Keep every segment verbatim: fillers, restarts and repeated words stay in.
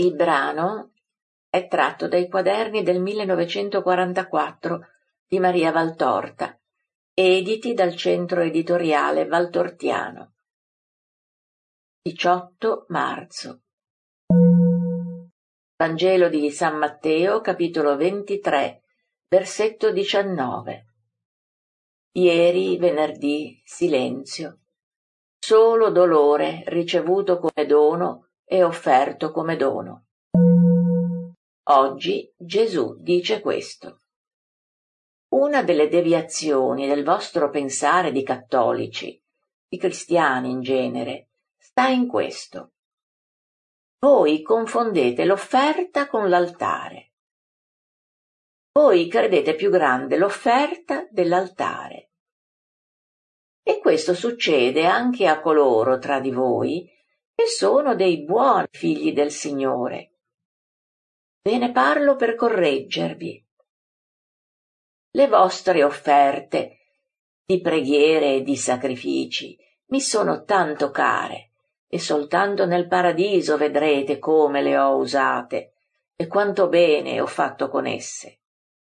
Il brano è tratto dai quaderni del millenovecentoquarantaquattro di Maria Valtorta, editi dal Centro Editoriale Valtortiano. diciotto marzo. Vangelo di San Matteo, capitolo ventitré, versetto diciannove. Ieri, venerdì, silenzio. Solo dolore ricevuto come dono e offerto come dono. Oggi Gesù dice questo. Una delle deviazioni del vostro pensare di cattolici, di cristiani in genere, sta in questo. Voi confondete l'offerta con l'altare. Voi credete più grande l'offerta dell'altare. E questo succede anche a coloro tra di voi che sono dei buoni figli del Signore. Ve ne parlo per correggervi. Le vostre offerte di preghiere e di sacrifici mi sono tanto care, e soltanto nel paradiso vedrete come le ho usate e quanto bene ho fatto con esse.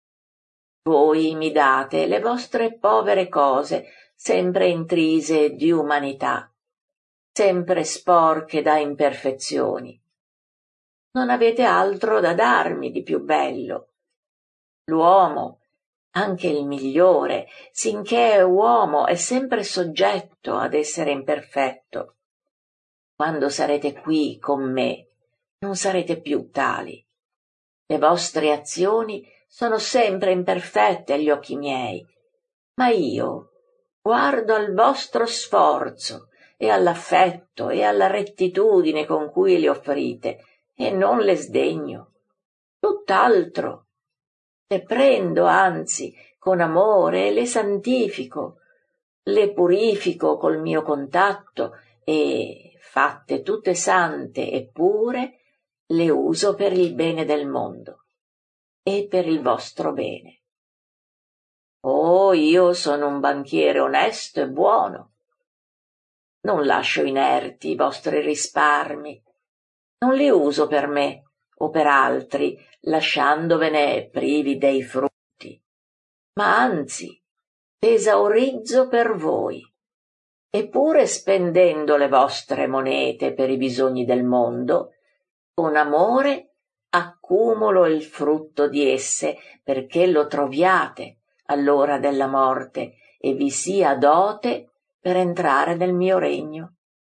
Voi mi date le vostre povere cose, sempre intrise di umanità, sempre sporche da imperfezioni. Non avete altro da darmi di più bello. L'uomo, anche il migliore, sinché è uomo, è sempre soggetto ad essere imperfetto. Quando sarete qui con me, non sarete più tali. Le vostre azioni sono sempre imperfette agli occhi miei, ma io guardo al vostro sforzo e all'affetto e alla rettitudine con cui le offrite, e non le sdegno. Tutt'altro. Le prendo, anzi, con amore e le santifico, le purifico col mio contatto e, fatte tutte sante e pure, le uso per il bene del mondo e per il vostro bene. Oh, io sono un banchiere onesto e buono. Non lascio inerti i vostri risparmi, non li uso per me o per altri, lasciandovene privi dei frutti, ma anzi esaurizzo per voi, eppure spendendo le vostre monete per i bisogni del mondo, con amore accumulo il frutto di esse perché lo troviate all'ora della morte e vi sia dote per entrare nel mio regno.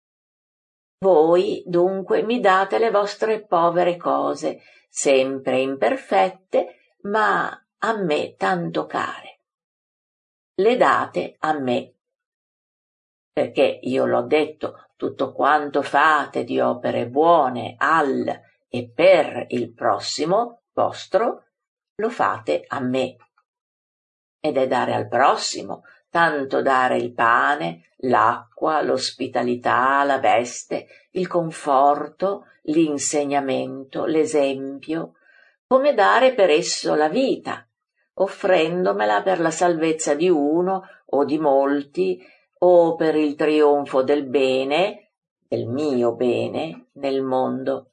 Voi dunque mi date le vostre povere cose, sempre imperfette, ma a me tanto care. Le date a me, perché io l'ho detto, tutto quanto fate di opere buone al e per il prossimo vostro, lo fate a me. Ed è dare al prossimo, tanto dare il pane, l'acqua, l'ospitalità, la veste, il conforto, l'insegnamento, l'esempio, come dare per esso la vita, offrendomela per la salvezza di uno o di molti, o per il trionfo del bene, del mio bene, nel mondo.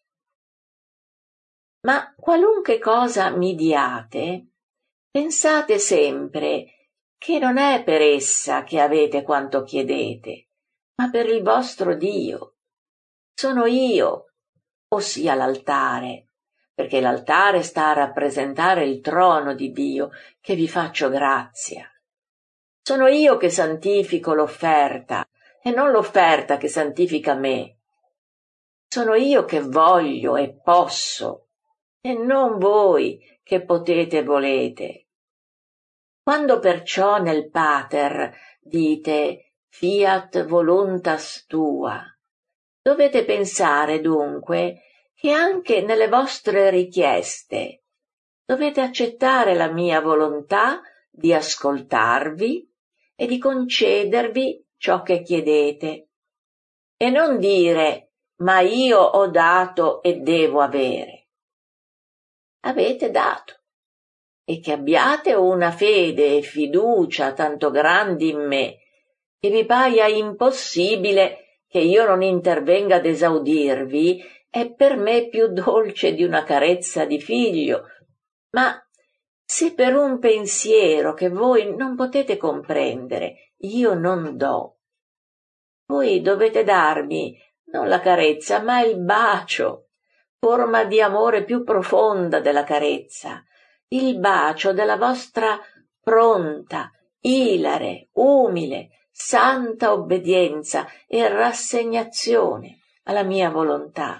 Ma qualunque cosa mi diate, pensate sempre che non è per essa che avete quanto chiedete, ma per il vostro Dio. Sono io, ossia l'altare, perché l'altare sta a rappresentare il trono di Dio, che vi faccio grazia. Sono io che santifico l'offerta, e non l'offerta che santifica me. Sono io che voglio e posso, e non voi che potete e volete. Quando perciò nel Pater dite fiat voluntas tua, dovete pensare dunque che anche nelle vostre richieste dovete accettare la mia volontà di ascoltarvi e di concedervi ciò che chiedete, e non dire ma io ho dato e devo avere. Avete dato. E che abbiate una fede e fiducia tanto grandi in me, che vi paia impossibile che io non intervenga ad esaudirvi, è per me più dolce di una carezza di figlio, ma se per un pensiero che voi non potete comprendere io non do, voi dovete darmi non la carezza, ma il bacio, forma di amore più profonda della carezza, il bacio della vostra pronta, ilare, umile, santa obbedienza e rassegnazione alla mia volontà.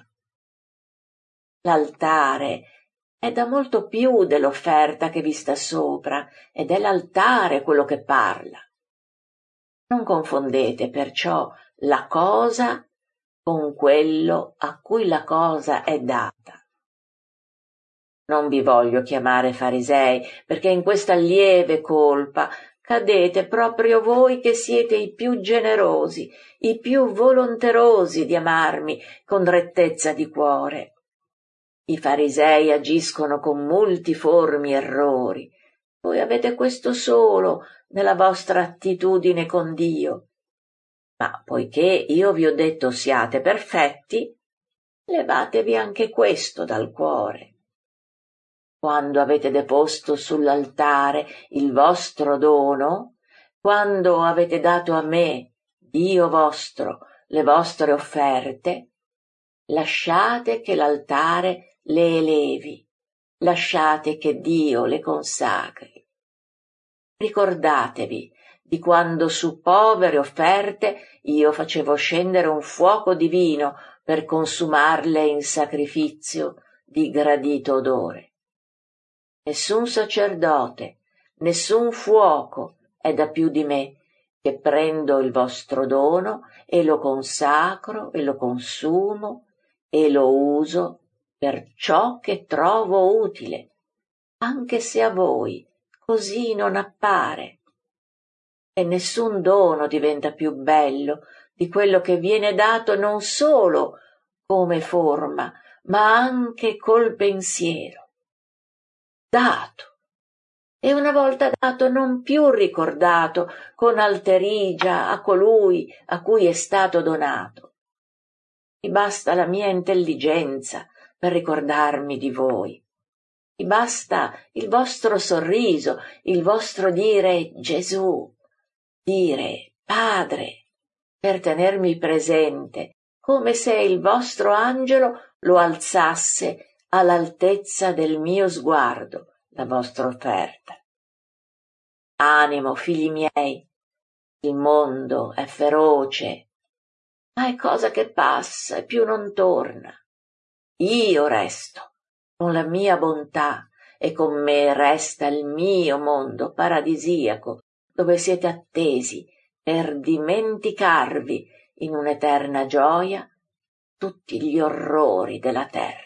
L'altare è da molto più dell'offerta che vi sta sopra, ed è l'altare quello che parla. Non confondete perciò la cosa con quello a cui la cosa è data. Non vi voglio chiamare farisei, perché in questa lieve colpa cadete proprio voi che siete i più generosi, i più volonterosi di amarmi con rettezza di cuore. I farisei agiscono con multiformi errori. Voi avete questo solo nella vostra attitudine con Dio. Ma poiché io vi ho detto siate perfetti, levatevi anche questo dal cuore. Quando avete deposto sull'altare il vostro dono, quando avete dato a me, Dio vostro, le vostre offerte, lasciate che l'altare le elevi, lasciate che Dio le consacri. Ricordatevi di quando su povere offerte io facevo scendere un fuoco divino per consumarle in sacrificio di gradito odore. Nessun sacerdote, nessun fuoco è da più di me, che prendo il vostro dono e lo consacro e lo consumo e lo uso per ciò che trovo utile, anche se a voi così non appare. E nessun dono diventa più bello di quello che viene dato non solo come forma, ma anche col pensiero. Dato, e una volta dato non più ricordato con alterigia a colui a cui è stato donato. Mi basta la mia intelligenza per ricordarmi di voi. Mi basta il vostro sorriso, il vostro dire Gesù, dire Padre, per tenermi presente, come se il vostro angelo lo alzasse all'altezza del mio sguardo, la vostra offerta. Animo, figli miei, il mondo è feroce, ma è cosa che passa e più non torna. Io resto con la mia bontà e con me resta il mio mondo paradisiaco, dove siete attesi per dimenticarvi in un'eterna gioia tutti gli orrori della terra.